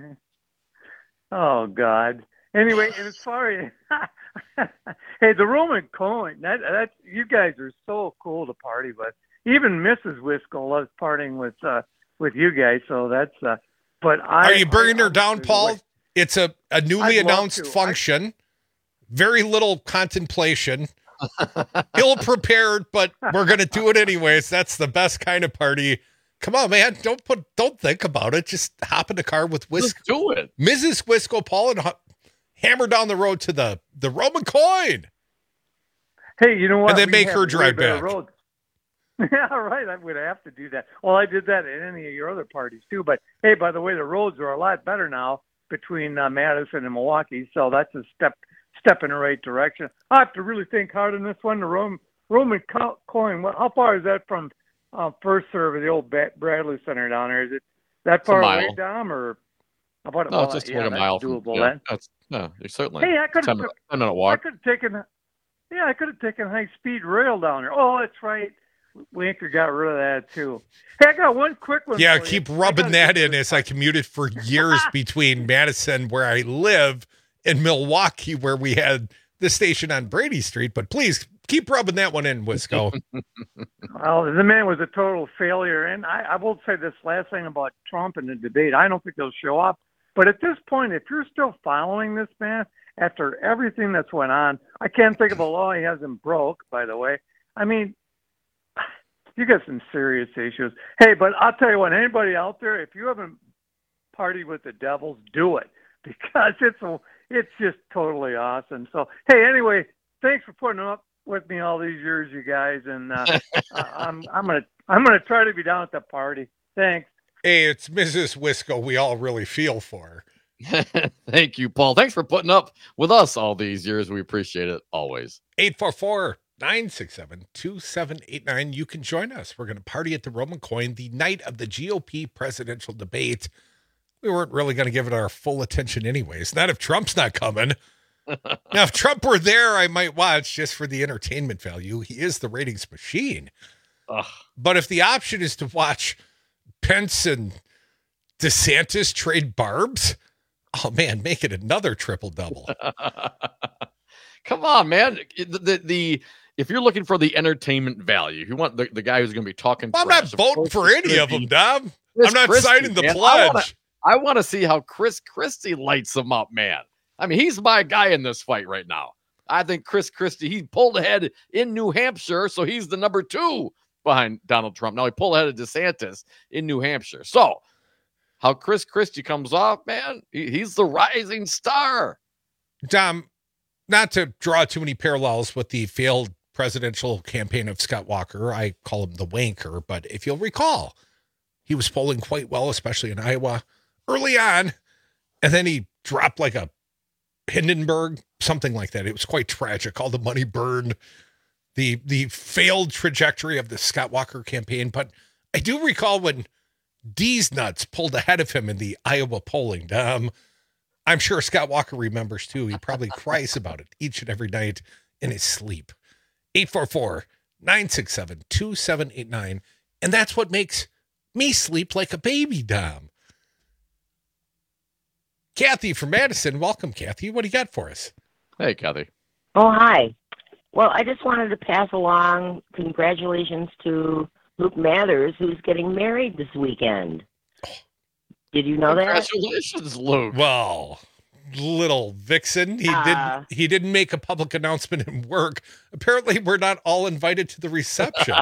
Oh, God. Anyway, and as far as hey, the Roman coin, that you guys are so cool to party with. Even Mrs. Wisco loves partying with you guys. So that's. But are you bringing her down, Paul? It's a newly announced function. Very little contemplation. Ill prepared, but we're gonna do it anyways. That's the best kind of party. Come on, man. Don't think about it. Just hop in the car with Wisco. Let's do it. Mrs. Wisco, Paul, and hammer down the road to the Roman coin. Hey, you know what? And then We make have her way drive better back. roads. Yeah, right. I would have to do that. Well, I did that at any of your other parties too. But hey, by the way, the roads are a lot better now between Madison and Milwaukee. So that's a step in the right direction. I have to really think hard on this one. The Roman coin. How far is that from First Serve, the old Bradley Center down there? Is it that far away, Dom, or about a mile? No, it's just like a mile. Doable. Yeah, you're certainly. Hey, I could have 10-minute walk. I could have taken high-speed rail down there. Oh, that's right. Winker got rid of that too. Hey, I got one quick one. Yeah, for keep you. rubbing that in as I commuted for years between Madison, where I live, and Milwaukee, where we had the station on Brady Street. But please keep rubbing that one in, Wisco. Well, the man was a total failure. And I will say this last thing about Trump and the debate. I don't think he'll show up. But at this point, if you're still following this man after everything that's went on, I can't think of a law he hasn't broke, by the way. I mean, you got some serious issues. Hey, but I'll tell you what, anybody out there, if you haven't partied with the Devils, do it, because it's just totally awesome. So, hey, anyway, thanks for putting up with me all these years, you guys, and I'm gonna try to be down at the party. Thanks. Hey, it's Mrs. Wisco we all really feel for. Thank you, Paul. Thanks for putting up with us all these years. We appreciate it always. 844-967-2789. You can join us. We're going to party at the Roman coin the night of the GOP presidential debate. We weren't really going to give it our full attention anyways. Not if Trump's not coming. Now, if Trump were there, I might watch just for the entertainment value. He is the ratings machine. Ugh. But if the option is to watch Pence and DeSantis trade barbs, oh man, make it another triple-double. Come on, man. If you're looking for the entertainment value, you want the guy who's going to be talking. Well, I'm not voting for any of them, Dom. I'm not signing the man. pledge. I want to see how Chris Christie lights him up, man. I mean, he's my guy in this fight right now. I think Chris Christie, he pulled ahead in New Hampshire, so he's the number 2 behind Donald Trump. Now he pulled ahead of DeSantis in New Hampshire. So how Chris Christie comes off, man, he's the rising star. Dom, not to draw too many parallels with the failed presidential campaign of Scott Walker, I call him the wanker, but if you'll recall, he was polling quite well, especially in Iowa early on, and then he dropped like a Hindenburg, something like that. It was quite tragic. All the money burned, the failed trajectory of the Scott Walker campaign. But I do recall when D's nuts pulled ahead of him in the Iowa polling. I'm sure Scott Walker remembers too. He probably cries about it each and every night in his sleep. 844-967-2789. And that's what makes me sleep like a baby, Dom. Kathy from Madison. Welcome, Kathy. What do you got for us? Hey, Kathy. Oh, hi. Well, I just wanted to pass along congratulations to Luke Mathers, who's getting married this weekend. Did you know that? Congratulations, Luke. Well, little vixen. He didn't make a public announcement in work. Apparently, we're not all invited to the reception.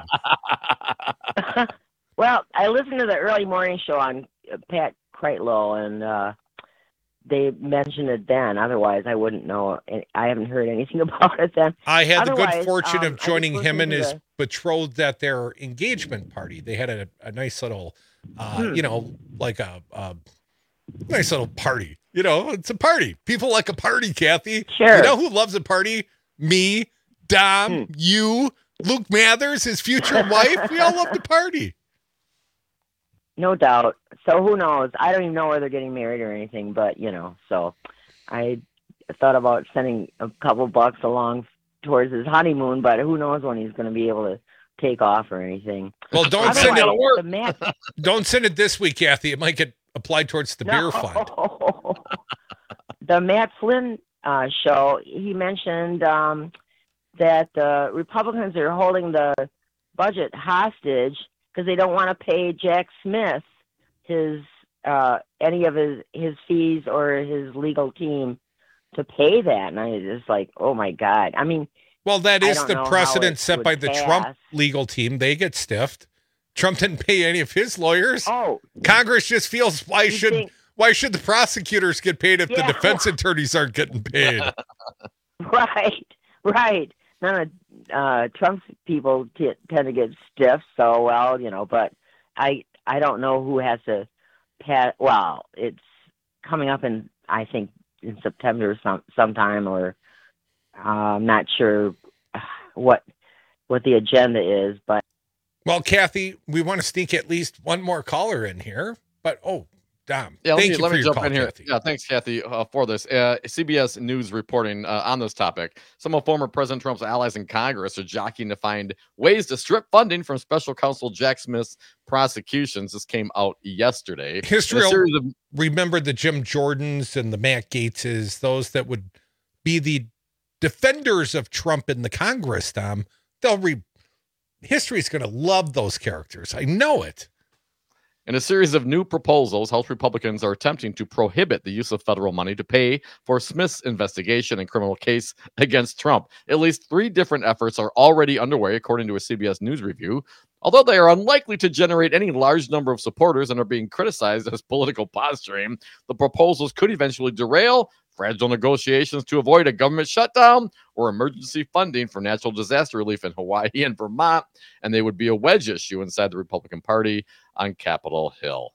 Well, I listened to the early morning show on Pat Kreitlow, and they mentioned it then. Otherwise, I wouldn't know. I haven't heard anything about it then. I had the good fortune of joining him and his betrothed at their engagement party. They had a nice little, like a Nice little party. You know, it's a party. People like a party, Kathy. Sure. You know who loves a party? Me, Dom, you, Luke Mathers, his future wife. We all love to party. No doubt. So who knows? I don't even know where they're getting married or anything, but so I thought about sending a couple bucks along towards his honeymoon, but who knows when he's going to be able to take off or anything. Well, don't send it. Don't send it this week, Kathy. It might get applied towards the beer fund. The Matt Flynn show, he mentioned that the Republicans are holding the budget hostage because they don't want to pay Jack Smith his any of his fees or his legal team to pay that. And I was just like, oh my God. I mean, well, that is the precedent set by the pass. Trump legal team. They get stiffed. Trump didn't pay any of his lawyers. Oh, Congress just feels why should the prosecutors get paid if the defense attorneys aren't getting paid? Right. None of Trump's people tend to get stiff. So, but I don't know who has to pass. Well, it's coming up I think in September sometime, or I'm not sure what the agenda is, but. Well, Kathy, we want to sneak at least one more caller in here, but Dom, let me jump call, in here. Kathy. Yeah, thanks, Kathy, for this. CBS News reporting on this topic. Some of former President Trump's allies in Congress are jockeying to find ways to strip funding from special counsel Jack Smith's prosecutions. This came out yesterday. History will remember the Jim Jordans and the Matt Gaetzes, those that would be the defenders of Trump in the Congress, Dom. History's going to love those characters. I know it. In a series of new proposals, House Republicans are attempting to prohibit the use of federal money to pay for Smith's investigation and criminal case against Trump. At least 3 different efforts are already underway, according to a CBS News review. Although they are unlikely to generate any large number of supporters and are being criticized as political posturing, the proposals could eventually derail fragile negotiations to avoid a government shutdown or emergency funding for natural disaster relief in Hawaii and Vermont, and they would be a wedge issue inside the Republican Party on Capitol Hill.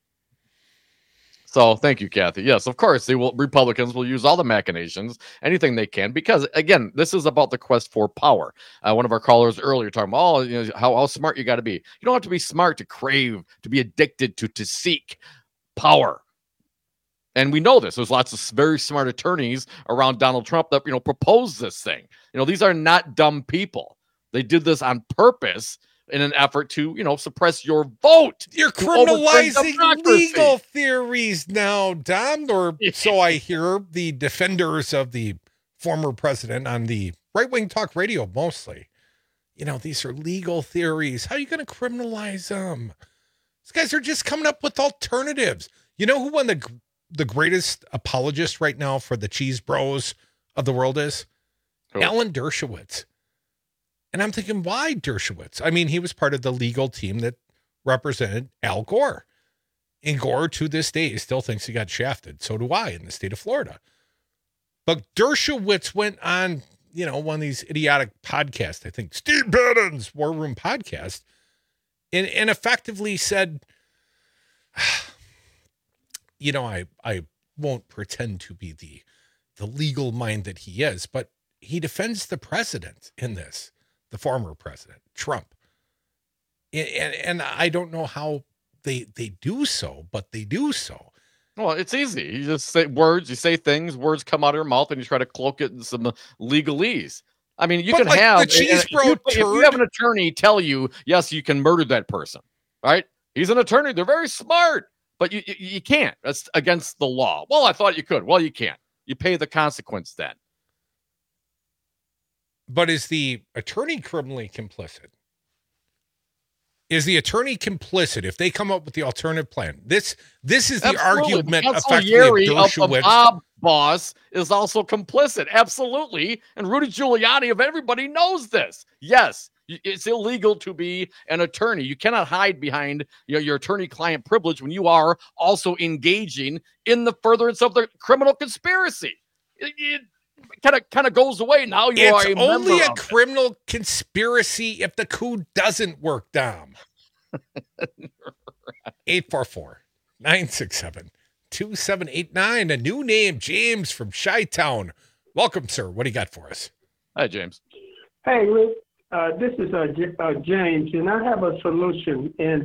So thank you, Kathy. Yes, of course, Republicans will use all the machinations, anything they can, because again, this is about the quest for power. One of our callers earlier talking about how smart you got to be. You don't have to be smart to crave, to be addicted to seek power. And we know this. There's lots of very smart attorneys around Donald Trump that, proposed this thing. These are not dumb people. They did this on purpose in an effort to, suppress your vote. You're criminalizing legal theories now, Dom, or so I hear the defenders of the former president on the right-wing talk radio mostly. These are legal theories. How are you going to criminalize them? These guys are just coming up with alternatives. You know who won the greatest apologist right now for the cheese bros of the world is? Cool. Alan Dershowitz. And I'm thinking, why Dershowitz? I mean, he was part of the legal team that represented Al Gore. And Gore, to this day, still thinks he got shafted. So do I in the state of Florida. But Dershowitz went on, one of these idiotic podcasts, I think Steve Bannon's War Room podcast, and effectively said, I won't pretend to be the legal mind that he is, but he defends the president in this, the former president, Trump. And I don't know how they do so, but they do so. Well, it's easy. You just say words, you say things, words come out of your mouth, and you try to cloak it in some legalese. I mean, you can have if you have an attorney tell you, yes, you can murder that person, right? He's an attorney. They're very smart. But you can't. That's against the law. Well, I thought you could. Well, you can't. You pay the consequence then. But is the attorney criminally complicit? Is the attorney complicit if they come up with the alternative plan? This is the argument effectively of Dershowitz. The mob boss is also complicit. Absolutely. And Rudy Giuliani, of everybody, knows this. Yes. It's illegal to be an attorney. You cannot hide behind your attorney-client privilege when you are also engaging in the furtherance of the criminal conspiracy. It kind of goes away now. It's only a criminal conspiracy if the coup doesn't work, Dom. 844-967-3739. 2789. A new name, James from Chi-Town. Welcome, sir. What do you got for us? Hi, James. Hey, Rick. This is James, and I have a solution. And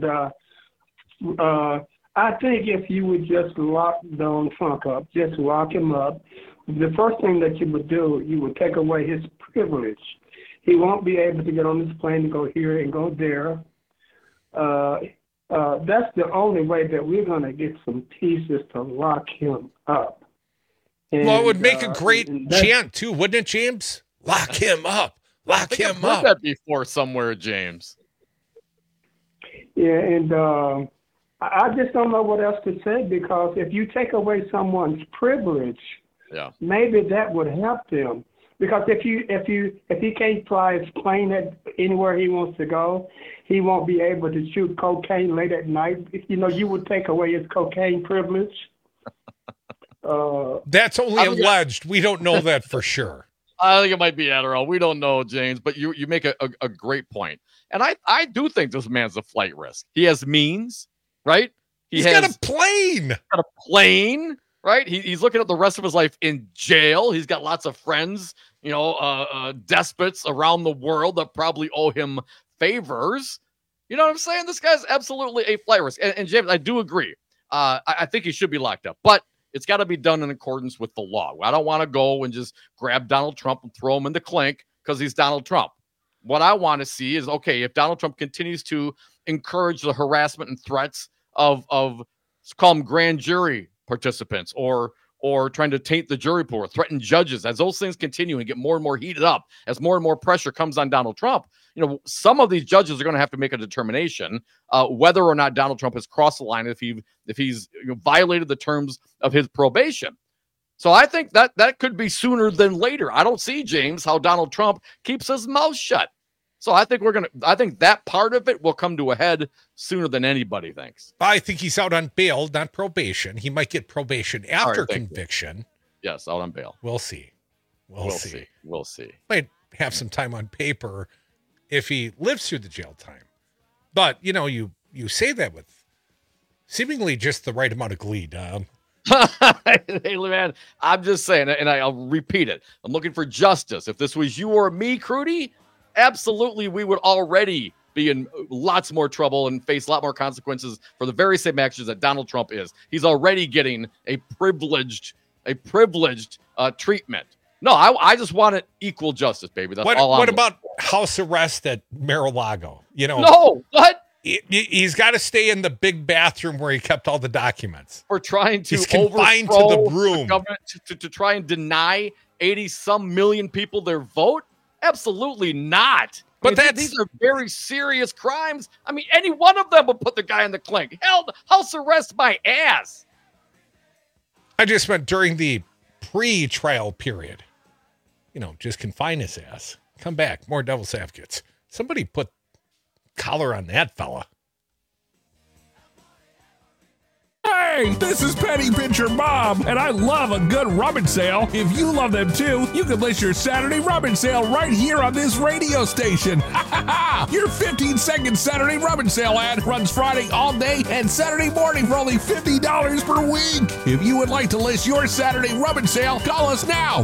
I think if you would just lock Donald Trump up, just lock him up, the first thing that you would do, you would take away his privilege. He won't be able to get on this plane to go here and go there. That's the only way that we're going to get some peace, is to lock him up. And, well, it would make a great chant, too, wouldn't it, James? Lock him up. Lock him up. I've heard that before somewhere, James. Yeah, and I just don't know what else to say, because if you take away someone's privilege, maybe that would help them. Because if he can't fly his plane anywhere he wants to go, he won't be able to shoot cocaine late at night. You would take away his cocaine privilege. That's only alleged. We don't know that for sure. I think it might be Adderall. We don't know, James, but you make a great point. And I do think this man's a flight risk. He has means, right? He's got a plane. Right? He's looking at the rest of his life in jail. He's got lots of friends, despots around the world that probably owe him favors. You know what I'm saying? This guy's absolutely a flight risk. And James, I do agree. I think he should be locked up, but it's got to be done in accordance with the law. I don't want to go and just grab Donald Trump and throw him in the clink because he's Donald Trump. What I want to see is, okay, if Donald Trump continues to encourage the harassment and threats of let's call them grand jury participants or trying to taint the jury pool, or threaten judges, as those things continue and get more and more heated up, as more and more pressure comes on Donald Trump, some of these judges are going to have to make a determination whether or not Donald Trump has crossed the line, if he's violated the terms of his probation. So I think that could be sooner than later. I don't see, James, how Donald Trump keeps his mouth shut. So I think that part of it will come to a head sooner than anybody thinks. I think he's out on bail, not probation. He might get probation after conviction. Yes, out on bail. We'll see. We'll see. We'll see. Might have some time on paper if he lives through the jail time. But, you say that with seemingly just the right amount of glee, Dom. Hey, man, I'm just saying, and I'll repeat it. I'm looking for justice. If this was you or me, Crudy, absolutely, we would already be in lots more trouble and face a lot more consequences for the very same actions that Donald Trump is. He's already getting a privileged treatment. No, I just wanted equal justice, baby. That's all. What about house arrest at Mar-a-Lago? No, what? He's got to stay in the big bathroom where he kept all the documents. We're trying to He's confined to the room. The government to try and deny 80-some million people their vote. Absolutely not. But these are very serious crimes. I mean, any one of them will put the guy in the clink. Hell, house arrest my ass. I just meant during the pre-trial period. Just confine his ass. Come back. More devil's advocates. Somebody put collar on that fella. Hey, this is Penny Pincher Bob, and I love a good rummage sale. If you love them too, you can list your Saturday rummage sale right here on this radio station. Your 15-second Saturday rummage sale ad runs Friday all day and Saturday morning for only $50 per week. If you would like to list your Saturday rummage sale, call us now,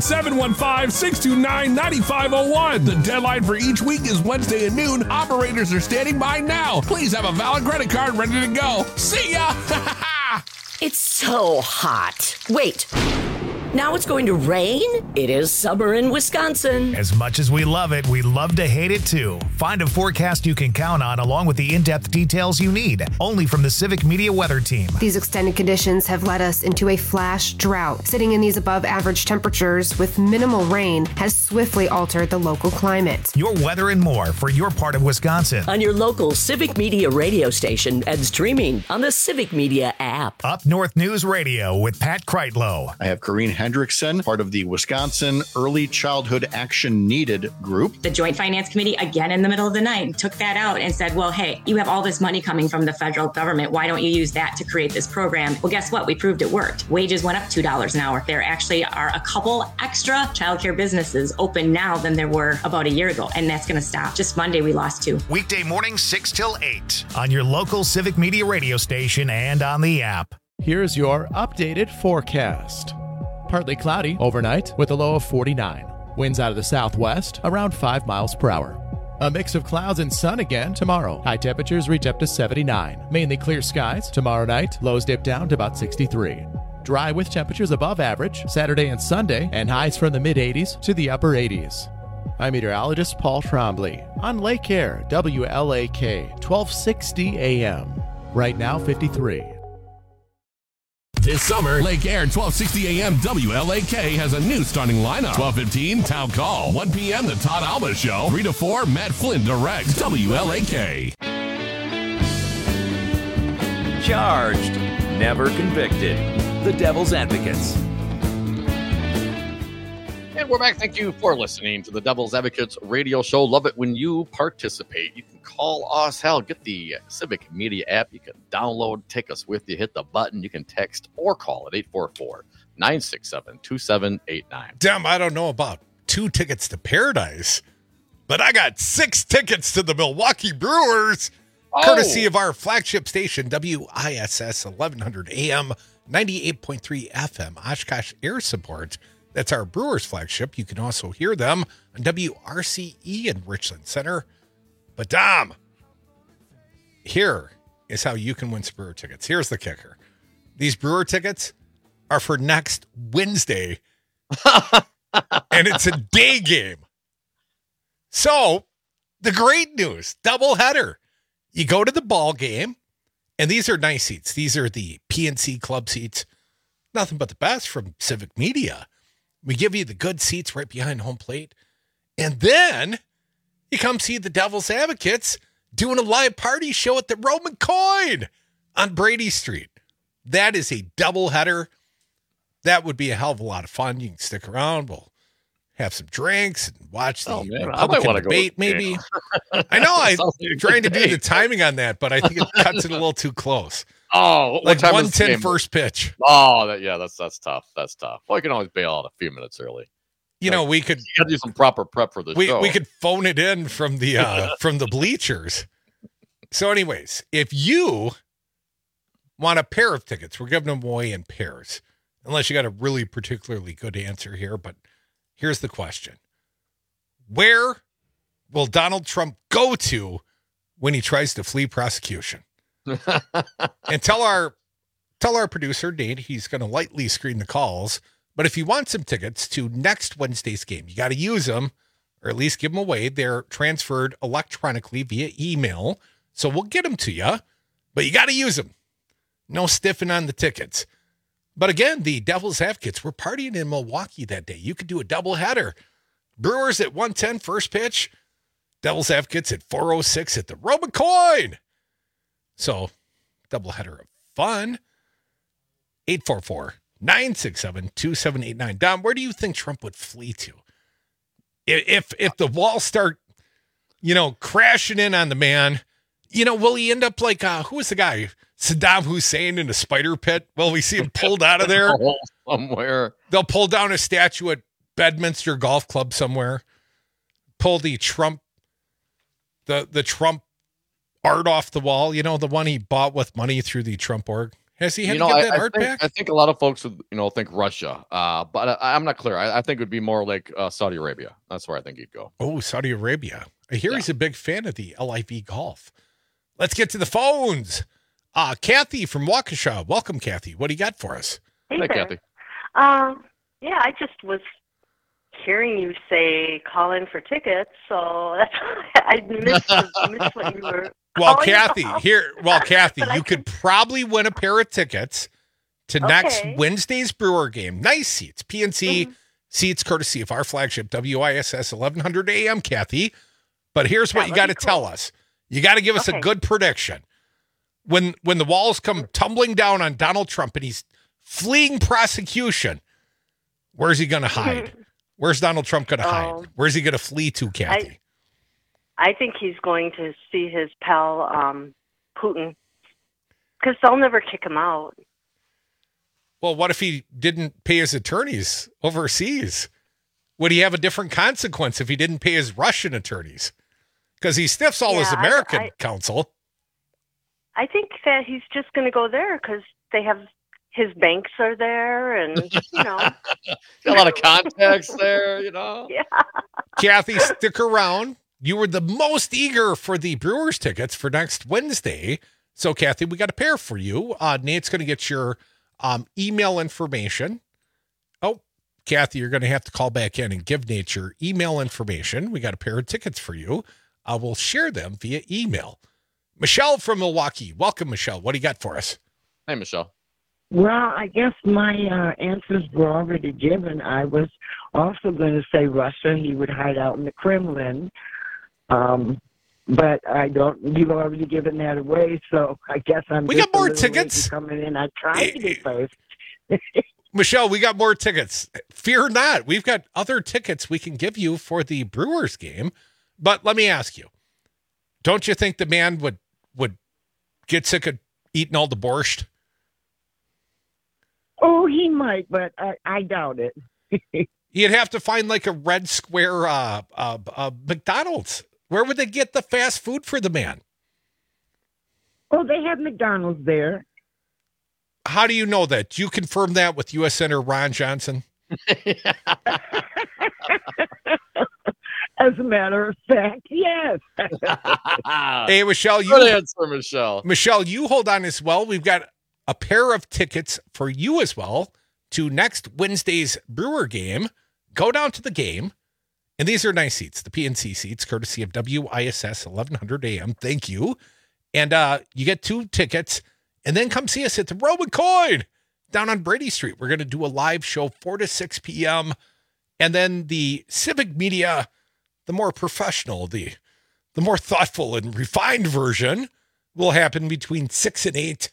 715-629-9501. The deadline for each week is Wednesday at noon. Operators are standing by now. Please have a valid credit card ready to go. See ya! It's so hot. Wait. Now it's going to rain? It is summer in Wisconsin. As much as we love it, we love to hate it too. Find a forecast you can count on along with the in-depth details you need. Only from the Civic Media Weather Team. These extended conditions have led us into a flash drought. Sitting in these above average temperatures with minimal rain has swiftly altered the local climate. Your weather and more for your part of Wisconsin. On your local Civic Media radio station and streaming on the Civic Media app. Up North News Radio with Pat Kreitlow. I have Corrine Hendrickson, part of the Wisconsin Early Childhood Action Needed group. The Joint Finance Committee, again in the middle of the night, took that out and said, well, hey, you have all this money coming from the federal government. Why don't you use that to create this program? Well, guess what? We proved it worked. Wages went up $2 an hour. There actually are a couple extra childcare businesses open now than there were about a year ago, and that's going to stop. Just Monday, we lost 2. Weekday mornings 6 till 8 on your local Civic Media radio station and on the app. Here's your updated forecast. Partly cloudy overnight with a low of 49. Winds out of the southwest around 5 miles per hour. A mix of clouds and sun again tomorrow. High temperatures reach up to 79. Mainly clear skies. Tomorrow night, lows dip down to about 63. Dry with temperatures above average Saturday and Sunday, and highs from the mid-80s to the upper 80s. I'm meteorologist Paul Trombley on Lake Air, WLAK, 1260 AM. Right now, 53. This summer, Lake Air 1260 AM WLAK has a new starting lineup. 12:15 Town Call. 1 p.m. The Todd Alba Show. 3 to 4 Matt Flynn directs WLAK. Charged, never convicted. The Devil's Advocates. And we're back. Thank you for listening to the Devil's Advocates radio show. Love it when you participate. You can call us. Hell, get the Civic Media app. You can download, take us with you, hit the button. You can text or call at 844-967-2789. Damn, I don't know about 2 tickets to Paradise, but I got 6 tickets to the Milwaukee Brewers, courtesy of our flagship station, WISS 1100 AM, 98.3 FM, Oshkosh Air Support. That's our Brewers flagship. You can also hear them on WRCE in Richland Center. But Dom, here is how you can win some Brewer tickets. Here's the kicker. These Brewer tickets are for next Wednesday, and it's a day game. So the great news, doubleheader. You go to the ball game, and these are nice seats. These are the PNC Club seats. Nothing but the best from Civic Media. We give you the good seats right behind home plate. And then you come see the Devil's Advocates doing a live party show at the Roman Coin on Brady Street. That is a doubleheader. That would be a hell of a lot of fun. You can stick around. We'll have some drinks and watch the Republican debate, maybe. I know I'm trying to do the timing on that, but I think it cuts it a little too close. Oh, like 1:10 first pitch. Oh, that's tough. That's tough. Well, you can always bail out a few minutes early. You know, we could do some proper prep for the show. We could phone it in from the from the bleachers. So, anyways, if you want a pair of tickets, we're giving them away in pairs, unless you got a really particularly good answer here. But here's the question: where will Donald Trump go to when he tries to flee prosecution? And tell our producer Nate he's going to lightly screen the calls. But if you want some tickets to next Wednesday's game, you got to use them, or at least give them away. They're transferred electronically via email, so we'll get them to you. But you got to use them. No stiffing on the tickets. But again, the Devil's Advocates, we're partying in Milwaukee that day. You could do a doubleheader. Brewers at 1:10 first pitch. Devil's Advocates at 4:06 at the Roman Coin. So, doubleheader of fun. 844-967-2789. Dom, where do you think Trump would flee to? If the walls start, crashing in on the man, will he end up like, who was the guy? Saddam Hussein in a spider pit? Will we see him pulled out of there? Somewhere. They'll pull down a statue at Bedminster Golf Club somewhere. Pull the Trump, the Trump art off the wall, the one he bought with money through the Trump org. Has he had to get that art back? I think a lot of folks would, think Russia, but I'm not clear. I think it would be more like Saudi Arabia. That's where I think he'd go. Oh, Saudi Arabia. I hear he's a big fan of the LIV golf. Let's get to the phones. Kathy from Waukesha. Welcome, Kathy. What do you got for us? Hey Kathy. Yeah, I just was hearing you say call in for tickets, so that's I missed what you were. Well, Kathy, you could probably win a pair of tickets to next Wednesday's Brewer game. Nice seats, PNC seats, courtesy of our flagship WISS 1100 AM, Kathy. But here's what you got to tell us. You got to give us a good prediction. When the walls come tumbling down on Donald Trump and he's fleeing prosecution, where's he going to hide? Where's Donald Trump going to hide? Where's he going to flee to, Kathy? I think he's going to see his pal Putin, because they'll never kick him out. Well, what if he didn't pay his attorneys overseas? Would he have a different consequence if he didn't pay his Russian attorneys? Because he stiffs all his American counsel. I think that he's just going to go there because they have his banks are there, and got a lot of contacts there. Yeah. Kathy, stick around. You were the most eager for the Brewers tickets for next Wednesday. So, Kathy, we got a pair for you. Nate's going to get your email information. Oh, Kathy, you're going to have to call back in and give Nate your email information. We got a pair of tickets for you. We'll share them via email. Michelle from Milwaukee. Welcome, Michelle. What do you got for us? Hey, Michelle. Well, I guess my answers were already given. I was also going to say Russia. He would hide out in the Kremlin. But I don't. You've already given that away, so I guess we got more tickets coming in. I tried to get first. Michelle, we got more tickets. Fear not. We've got other tickets we can give you for the Brewers game. But let me ask you, don't you think the man would get sick of eating all the borscht? Oh, he might, but I doubt it. You'd have to find like a red square McDonald's. Where would they get the fast food for the man? Oh, they have McDonald's there. How do you know that? Do you confirm that with U.S. Senator Ron Johnson? As a matter of fact, yes. Hey, Michelle. Good answer, Michelle. Michelle, you hold on as well. We've got a pair of tickets for you as well to next Wednesday's Brewer game. Go down to the game. And these are nice seats, the PNC seats, courtesy of WISS 1100 AM. Thank you. And you get 2 tickets. And then come see us at the Roman Coin down on Brady Street. We're going to do a live show 4 to 6 p.m. And then the Civic Media, the more professional, the more thoughtful and refined version will happen between 6 and 8.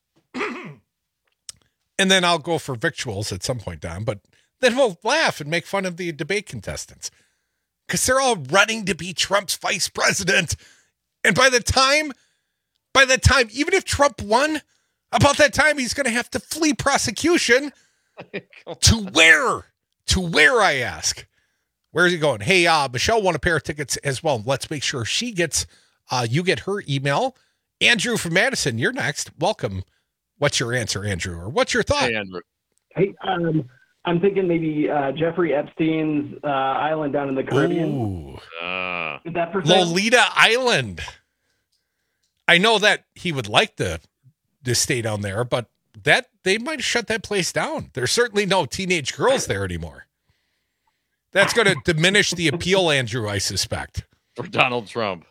And then I'll go for victuals at some point down. But then we'll laugh and make fun of the debate contestants. Because they're all running to be Trump's vice president. And by the time, even if Trump won, about that time, he's going to have to flee prosecution. To where? To where, I ask? Where is he going? Hey, Michelle won a pair of tickets as well. Let's make sure she gets, you get her email. Andrew from Madison, you're next. Welcome. What's your answer, Andrew? Or what's your thought? Hey, Andrew. Hey, I'm thinking maybe Jeffrey Epstein's island down in the Caribbean. Ooh. Is that for sale? Lolita Island. I know that he would like to stay down there, but that they might shut that place down. There's certainly no teenage girls there anymore. That's going to diminish the appeal, Andrew, I suspect. For Donald Trump.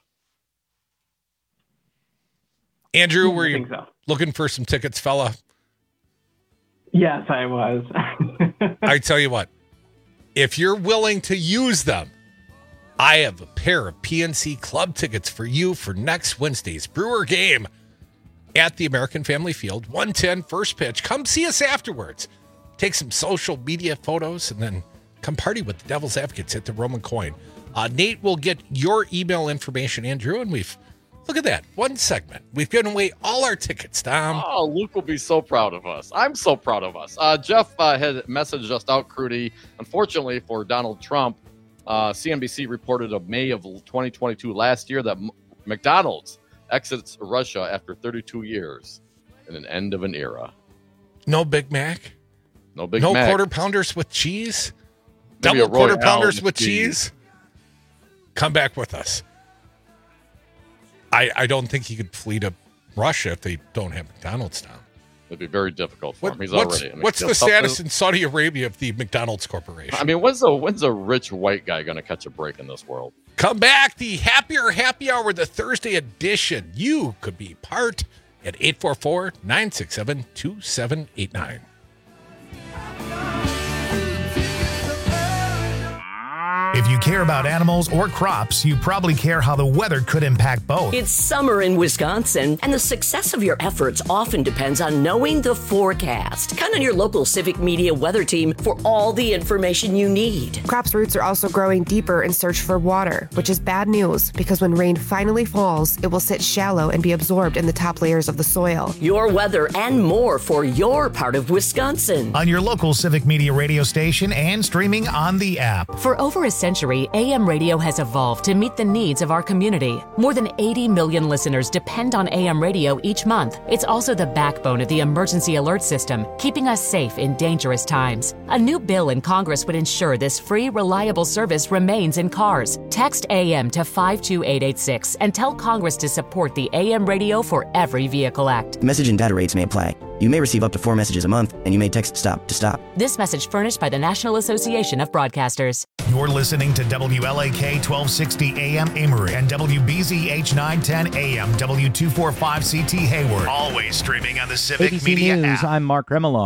Andrew, were you looking for some tickets, fella? Yes, I was. I tell you what, if you're willing to use them, I have a pair of PNC Club tickets for you for next Wednesday's Brewer game at the American Family Field, 1:10 first pitch. Come see us afterwards. Take some social media photos and then come party with the Devil's Advocates at the Roman Coin. Nate will get your email information, Andrew, and look at that. One segment. We've given away all our tickets, Tom. Oh, Luke will be so proud of us. I'm so proud of us. Jeff had messaged us out, Crudy. Unfortunately for Donald Trump, CNBC reported of May of 2022 last year that McDonald's exits Russia after 32 years in an end of an era. No Big Mac? No Big Mac. No Quarter Pounders with cheese? Maybe Double Quarter Pounders Allen with cheese? Come back with us. I don't think he could flee to Russia if they don't have McDonald's now. It'd be very difficult for him. He's What's the status in Saudi Arabia of the McDonald's Corporation? I mean, when's a rich white guy going to catch a break in this world? Come back, the Happier Happy Hour, the Thursday edition. You could be part at 844-967-2789. If you care about animals or crops, you probably care how the weather could impact both. It's summer in Wisconsin, and the success of your efforts often depends on knowing the forecast. Count on your local Civic Media weather team for all the information you need. Crops' roots are also growing deeper in search for water, which is bad news because when rain finally falls, it will sit shallow and be absorbed in the top layers of the soil. Your weather and more for your part of Wisconsin. On your local Civic Media radio station and streaming on the app. For over a century, century, AM radio has evolved to meet the needs of our community. More than 80 million listeners depend on AM radio each month. It's also the backbone of the emergency alert system, keeping us safe in dangerous times. A new bill in Congress would ensure this free, reliable service remains in cars. Text AM to 52886 and tell Congress to support the AM Radio for Every Vehicle Act. Message and data rates may apply. You may receive up to 4 messages a month, and you may text STOP to stop. This message furnished by the National Association of Broadcasters. You're listening to WLAK 1260 AM Amory and WBZH 910 AM W245CT Hayward. Always streaming on the Civic ABC Media News, app. I'm Mark Remillard.